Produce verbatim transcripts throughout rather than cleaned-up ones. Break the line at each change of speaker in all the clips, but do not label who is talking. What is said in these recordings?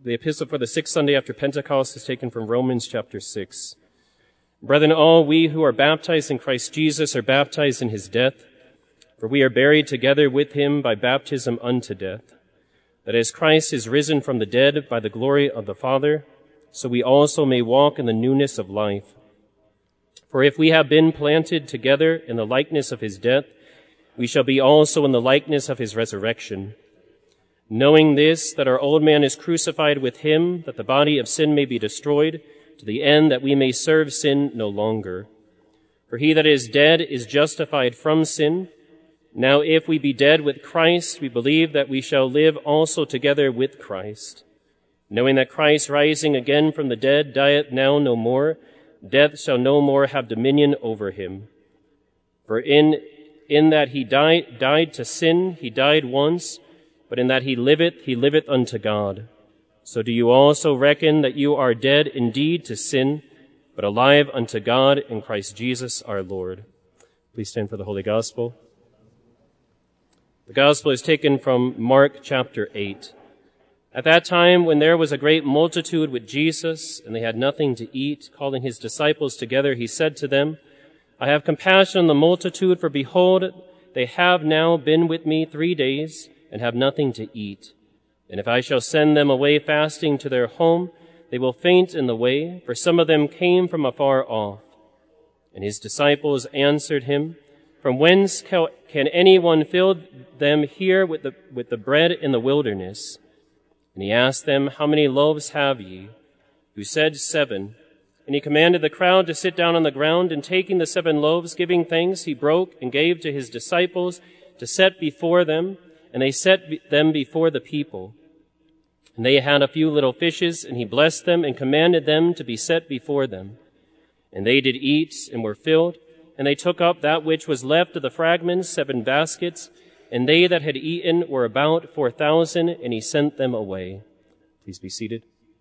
The epistle for the sixth Sunday after Pentecost is taken from Romans chapter six. Brethren, all we who are baptized in Christ Jesus are baptized in his death, for we are buried together with him by baptism unto death, that as Christ is risen from the dead by the glory of the Father, so we also may walk in the newness of life. For if we have been planted together in the likeness of his death, we shall be also in the likeness of his resurrection. Knowing this, that our old man is crucified with him, that the body of sin may be destroyed, to the end that we may serve sin no longer. For he that is dead is justified from sin. Now if we be dead with Christ, we believe that we shall live also together with Christ. Knowing that Christ, rising again from the dead, dieth now no more, death shall no more have dominion over him. For in, in that he died, died to sin, he died once, but in that he liveth, he liveth unto God. So do you also reckon that you are dead indeed to sin, but alive unto God in Christ Jesus our Lord. Please stand for the Holy Gospel. The Gospel is taken from Mark chapter eight. At that time, when there was a great multitude with Jesus, and they had nothing to eat, calling his disciples together, he said to them, I have compassion on the multitude, for behold, they have now been with me three days, and have nothing to eat. And if I shall send them away fasting to their home, they will faint in the way, for some of them came from afar off. And his disciples answered him, From whence can anyone fill them here with the, with the bread in the wilderness? And he asked them, How many loaves have ye? Who said, Seven. And he commanded the crowd to sit down on the ground, and taking the seven loaves, giving thanks, he broke and gave to his disciples to set before them, and they set them before the people. And they had a few little fishes, and he blessed them and commanded them to be set before them. And they did eat and were filled, and they took up that which was left of the fragments, seven baskets, and they that had eaten were about four thousand, and he sent them away. Please be seated.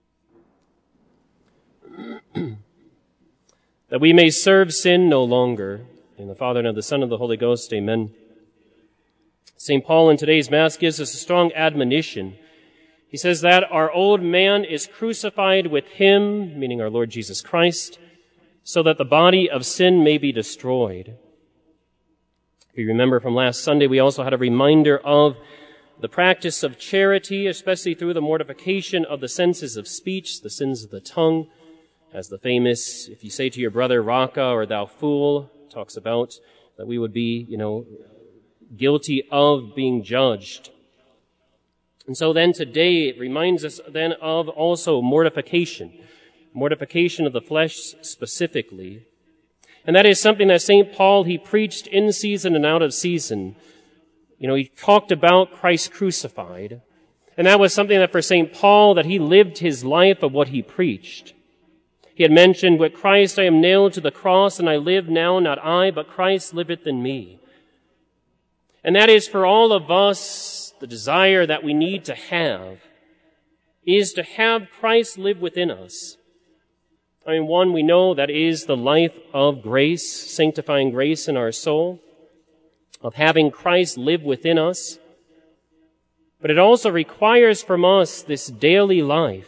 That we may serve sin no longer. In the Father, and of the Son, and of the Holy Ghost, amen. Saint Paul in today's Mass gives us a strong admonition. He says that our old man is crucified with him, meaning our Lord Jesus Christ, so that the body of sin may be destroyed. If you remember from last Sunday, we also had a reminder of the practice of charity, especially through the mortification of the senses of speech, the sins of the tongue, as the famous, if you say to your brother, Raka, or thou fool, talks about, that we would be, you know, guilty of being judged. And so then today it reminds us then of also mortification, mortification of the flesh specifically. And that is something that Saint Paul, he preached in season and out of season. You know, he talked about Christ crucified. And that was something that for Saint Paul, that he lived his life of what he preached. He had mentioned, with Christ I am nailed to the cross, and I live now, not I, but Christ liveth in me. And that is for all of us, the desire that we need to have, is to have Christ live within us. I mean, one, we know that is the life of grace, sanctifying grace in our soul, of having Christ live within us. But it also requires from us this daily life.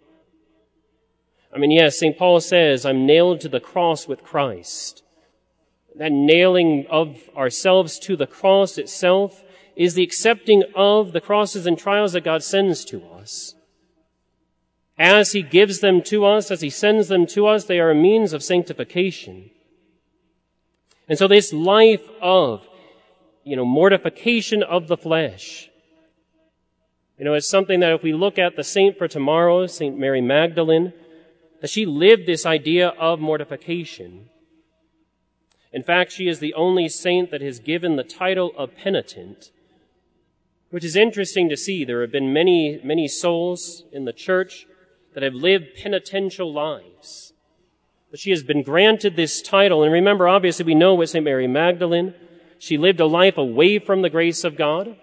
I mean, yes, Saint Paul says, I'm nailed to the cross with Christ. That nailing of ourselves to the cross itself is the accepting of the crosses and trials that God sends to us. As he gives them to us, as he sends them to us, they are a means of sanctification. And so this life of, you know, mortification of the flesh, you know, it's something that if we look at the saint for tomorrow, Saint Mary Magdalene, that she lived this idea of mortification. In fact, she is the only saint that has given the title of penitent, which is interesting to see. There have been many, many souls in the church that have lived penitential lives. But she has been granted this title. And remember, obviously, we know with Saint Mary Magdalene, she lived a life away from the grace of God.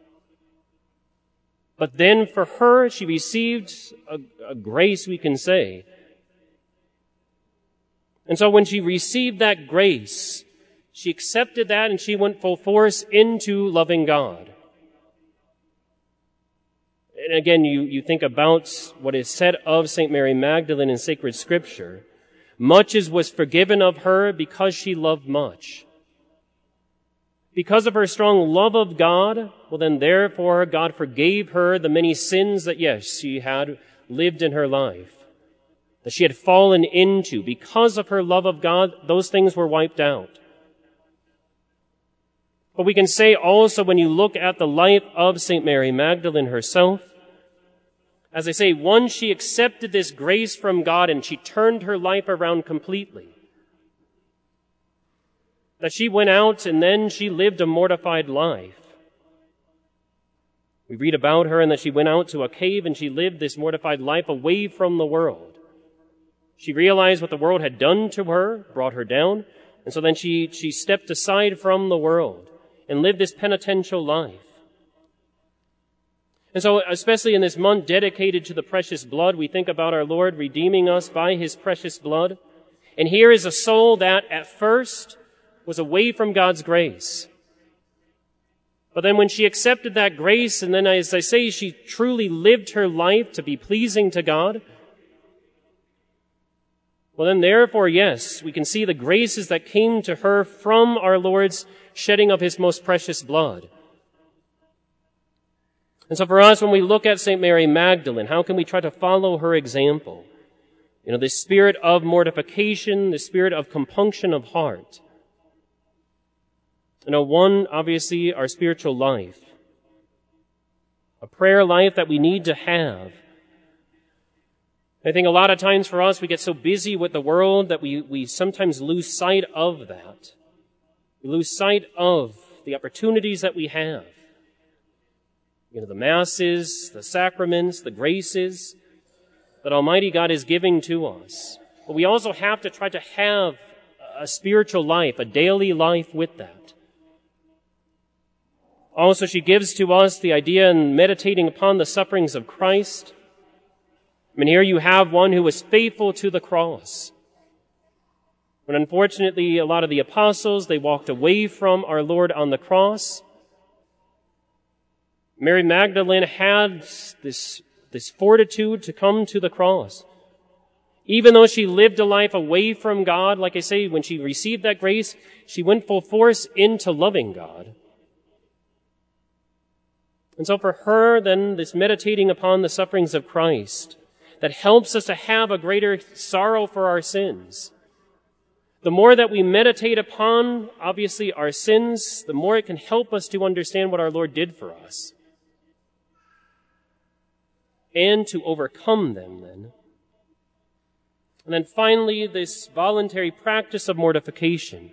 But then for her, she received a, a grace, we can say. And so when she received that grace, she accepted that and she went full force into loving God. And again, you, you think about what is said of Saint Mary Magdalene in sacred scripture. Much is was forgiven of her because she loved much. Because of her strong love of God, well then therefore God forgave her the many sins that, yes, she had lived in her life, that she had fallen into. Because of her love of God, those things were wiped out. But we can say also, when you look at the life of Saint Mary Magdalene herself, as I say, once she accepted this grace from God and she turned her life around completely, that she went out and then she lived a mortified life. We read about her and that she went out to a cave and she lived this mortified life away from the world. She realized what the world had done to her, brought her down, and so then she, she stepped aside from the world and lived this penitential life. And so, especially in this month dedicated to the precious blood, we think about our Lord redeeming us by His precious blood. And here is a soul that at first was away from God's grace. But then when she accepted that grace, and then as I say, she truly lived her life to be pleasing to God, well then therefore, yes, we can see the graces that came to her from our Lord's shedding of His most precious blood. And so for us, when we look at Saint Mary Magdalene, how can we try to follow her example? You know, this spirit of mortification, the spirit of compunction of heart. You know, one, obviously, our spiritual life. A prayer life that we need to have. I think a lot of times for us, we get so busy with the world that we, we sometimes lose sight of that. We lose sight of the opportunities that we have. You know, the masses, the sacraments, the graces that Almighty God is giving to us. But we also have to try to have a spiritual life, a daily life with that. Also, she gives to us the idea in meditating upon the sufferings of Christ. I mean, here you have one who was faithful to the cross. When unfortunately a lot of the apostles, they walked away from our Lord on the cross. Mary Magdalene had this, this fortitude to come to the cross. Even though she lived a life away from God, like I say, when she received that grace, she went full force into loving God. And so for her, then, this meditating upon the sufferings of Christ, that helps us to have a greater sorrow for our sins. The more that we meditate upon, obviously, our sins, the more it can help us to understand what our Lord did for us. And to overcome them, then. And then finally, this voluntary practice of mortification.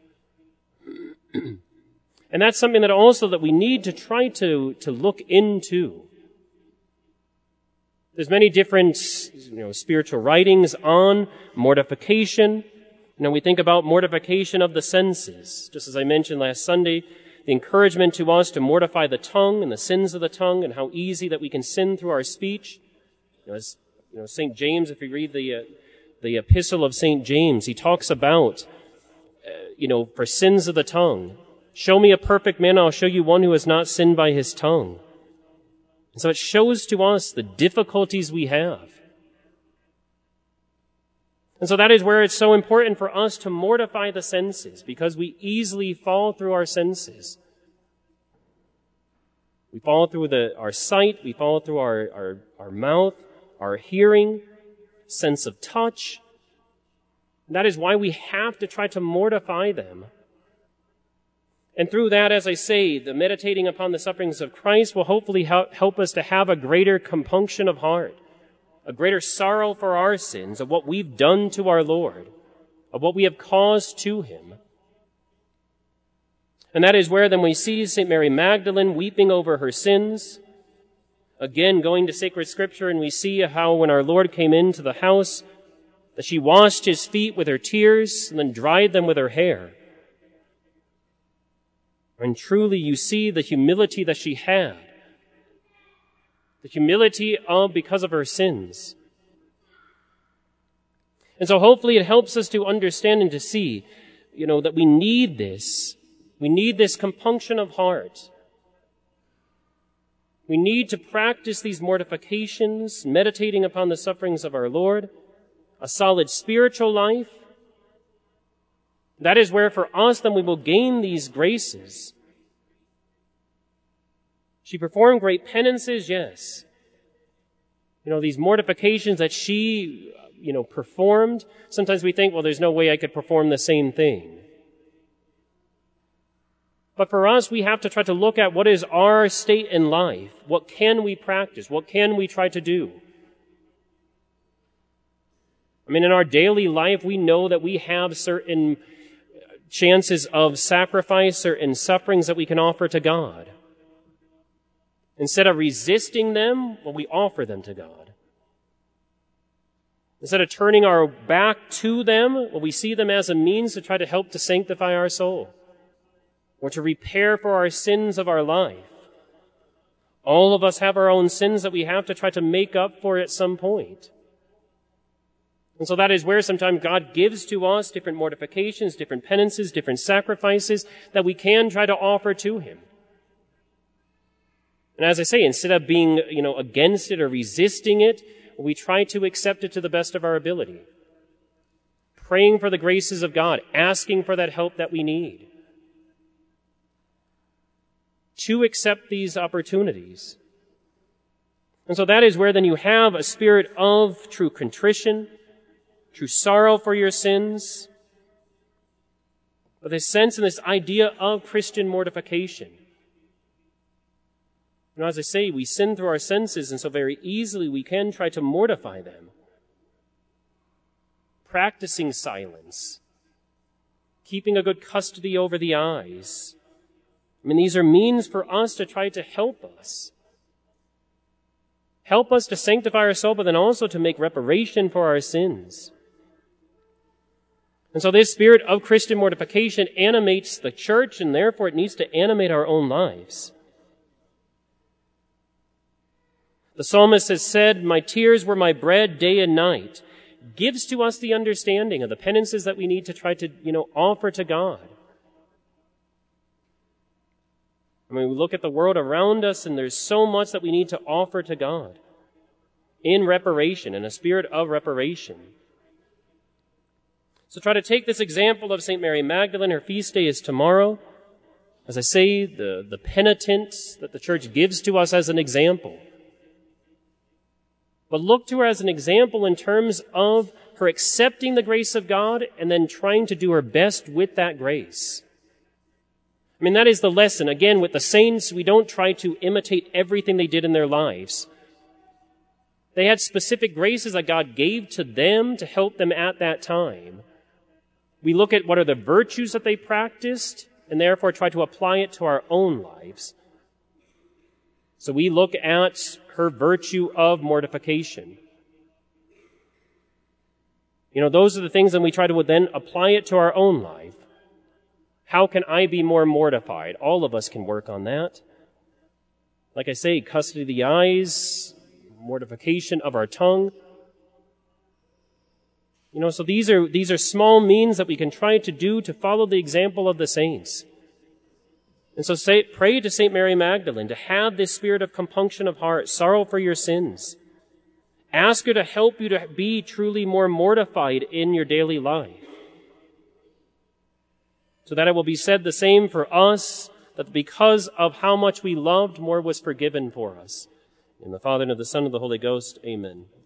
And that's something that also that we need to try to, to look into. There's many different, you know, spiritual writings on mortification. You know, we think about mortification of the senses. Just as I mentioned last Sunday, the encouragement to us to mortify the tongue and the sins of the tongue and how easy that we can sin through our speech. You know, as, you know, Saint James, if you read the, uh, the epistle of Saint James, he talks about, uh, you know, for sins of the tongue. Show me a perfect man, I'll show you one who has not sinned by his tongue. And so it shows to us the difficulties we have. And so that is where it's so important for us to mortify the senses, because we easily fall through our senses. We fall through the, our sight, we fall through our, our, our mouth, our hearing, sense of touch. And that is why we have to try to mortify them. And through that, as I say, the meditating upon the sufferings of Christ will hopefully help, help us to have a greater compunction of heart, a greater sorrow for our sins, of what we've done to our Lord, of what we have caused to Him. And that is where then we see Saint Mary Magdalene weeping over her sins, again going to sacred scripture, and we see how when our Lord came into the house, that she washed His feet with her tears and then dried them with her hair. And truly you see the humility that she had. The humility of because of her sins. And so hopefully it helps us to understand and to see, you know, that we need this. We need this compunction of heart. We need to practice these mortifications, meditating upon the sufferings of our Lord, a solid spiritual life. That is where for us then we will gain these graces. She performed great penances, yes. You know, these mortifications that she, you know, performed, sometimes we think, well, there's no way I could perform the same thing. But for us, we have to try to look at what is our state in life. What can we practice? What can we try to do? I mean, in our daily life, we know that we have certain chances of sacrifice, certain sufferings that we can offer to God. Instead of resisting them, well, we offer them to God. Instead of turning our back to them, well, we see them as a means to try to help to sanctify our soul, or to repair for our sins of our life. All of us have our own sins that we have to try to make up for at some point. And so that is where sometimes God gives to us different mortifications, different penances, different sacrifices that we can try to offer to Him. And as I say, instead of being, you know, against it or resisting it, we try to accept it to the best of our ability. Praying for the graces of God, asking for that help that we need. To accept these opportunities. And so that is where then you have a spirit of true contrition, true sorrow for your sins, but this sense and this idea of Christian mortification. You know, as I say, we sin through our senses, and so very easily we can try to mortify them. Practicing silence, keeping a good custody over the eyes. I mean, these are means for us to try to help us. Help us to sanctify our soul, but then also to make reparation for our sins. And so this spirit of Christian mortification animates the church, and therefore it needs to animate our own lives. The psalmist has said, "My tears were my bread day and night," gives to us the understanding of the penances that we need to try to, you know, offer to God. I mean, we look at the world around us, and there's so much that we need to offer to God in reparation, in a spirit of reparation. So try to take this example of Saint Mary Magdalene. Her feast day is tomorrow. As I say, the, the penitent that the church gives to us as an example. But look to her as an example in terms of her accepting the grace of God and then trying to do her best with that grace. I mean, that is the lesson. Again, with the saints, we don't try to imitate everything they did in their lives. They had specific graces that God gave to them to help them at that time. We look at what are the virtues that they practiced and therefore try to apply it to our own lives. So we look at her virtue of mortification. You know, those are the things that we try to then apply it to our own life. How can I be more mortified? All of us can work on that. Like I say, custody of the eyes, mortification of our tongue. You know, so these are, these are small means that we can try to do to follow the example of the saints. And so say, pray to Saint Mary Magdalene to have this spirit of compunction of heart, sorrow for your sins. Ask her to help you to be truly more mortified in your daily life. So that it will be said the same for us, that because of how much we loved, more was forgiven for us. In the Father, and of the Son, and of the Holy Ghost, amen.